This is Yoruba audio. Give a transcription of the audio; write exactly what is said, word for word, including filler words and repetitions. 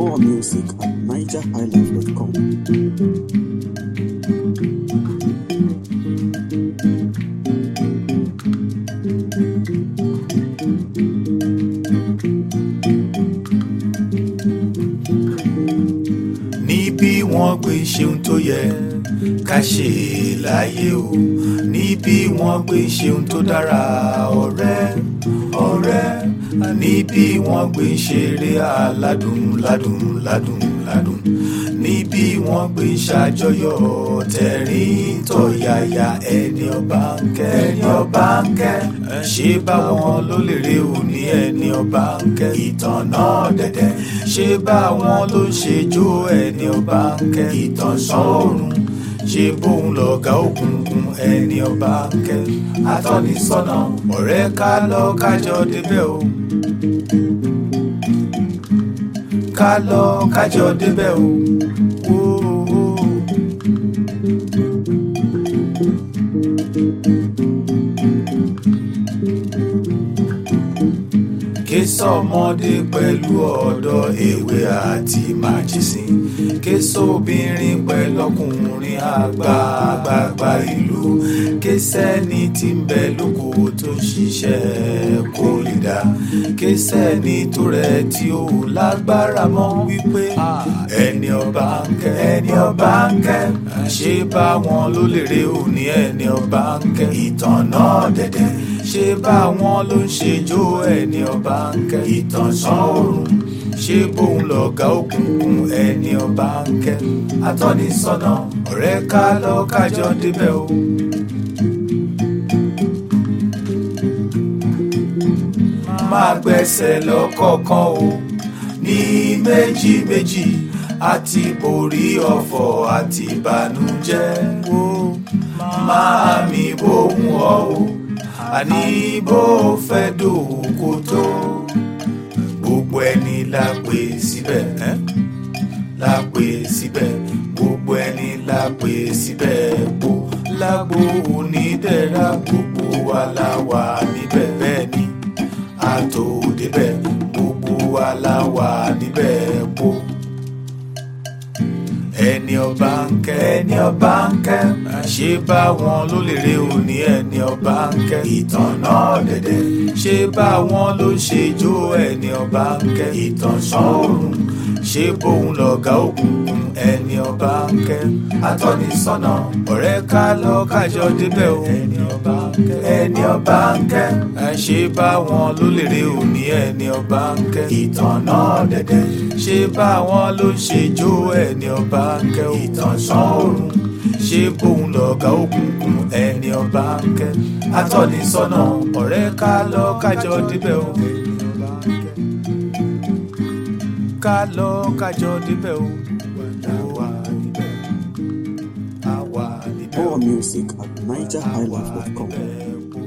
More music at niger highlife dot com. Níbi wọ́n gbé ṣeun tó yẹ ká ṣe láyé o, níbi wọ́n gbé ṣeun tó dára ọ̀rẹ́ ọ̀rẹ́, níbi wọ́n gbé ṣeré aládùn ládùn ládùn ládùn, níbi wọ́n gbé ṣàjọyọ̀ tẹ̀rín tọ̀yàyà, ẹni ọba ń kẹ́ ẹni ọba ń kẹ́, ṣé báwọn ló lè rè ò ní ẹni ọba ń kẹ́, ìtàn náà dẹ̀dẹ̀ ṣé báwọn ló ṣe jó ẹni ọba ń kẹ́, ìtàn sọ́ọ̀rùn ṣe bóun lọ̀gá òkùnkùn ẹni ọba ń kẹ́, atọ́nisọ́nà ọ̀rẹ́ ká lọ kájọ débẹ̀ o, ká lọ kájọ débẹ̀ o. Késo ọmọdé pẹ̀lú ọ̀dọ́ èwe àti májísìn, késo obìnrin pẹ̀lú ọkùnrin àgbààgbà ìlú, késẹ́ni tí ń bẹ lóko tó ń ṣiṣẹ́ kó lè dá, késẹ́ni tó rẹ̀ tí ó lágbára mọ́ wípé ẹni ọba ń kẹ́ ẹni ọba ń kẹ́, ṣé báwọn ló lè rè ò ní ẹni ọba ń kẹ́, ìtàn náà dẹ̀dẹ̀ ṣé báwọn ló ń ṣe jó ẹni ọba ń kẹ́, ìtàn sọ́ọ̀rùn ṣé bóun lọ̀gá òkùnkùn ẹni ọba ń kẹ́, atọ́nisọ́nà ọ̀rẹ́ ká lọ kájọ débẹ̀ o. Máa gbẹ́sẹ̀ lọ́kọ̀ọ̀kan o, ní méjì méjì, àti borí ọ̀fọ̀ àti ìbànújẹ́ o, máa mi bóun ọ o, àní bó fẹ́ dòkó tó, gbogbo ẹni la pè síbẹ̀ ẹ́ la pè síbẹ̀, gbogbo ẹni la pè síbẹ̀ bó lágbo onídẹ̀ra, gbogbo wa la wà níbẹ̀ bẹ́ẹ̀ ni àtòdébẹ̀, gbogbo wa la wà níbẹ̀ bó. Ẹni ọba ń kẹ́ ẹni ọba ń kẹ́, ṣé báwọn ló lè rè ò ní ẹni ọba ń kẹ́, ìtàn náà dẹ̀dẹ̀ ṣé báwọn ló ṣe jó ẹni ọba ń kẹ́, ìtàn sọ́ọ̀rùn ṣé bóun lọ̀gá òkùnkùn ẹni ọba ń kẹ́, atọ́nisọ́nà ọ̀rẹ́ ká lọ kájọ débẹ̀ o. Ẹni ọba ń kẹ́ ẹni ọba ń kẹ́, ṣé báwọn ló lè rè ò ní ẹni ọba ń kẹ́, ìtàn náà dẹ̀dẹ̀ ṣé báwọn ló ṣe jó ẹni ọba ń kẹ́, ìtàn sọ́ọ̀rùn ṣé bóun lọ̀gá òkùnkùn ẹni ọba ń kẹ́, atọ́nisọ́nà ọ̀rẹ́ ká lọ kájọ débẹ̀ o. Ká lọ kájọ débẹ̀ o. Àwa níbẹ̀ àwa níbẹ̀. More music at niger highlife dot com.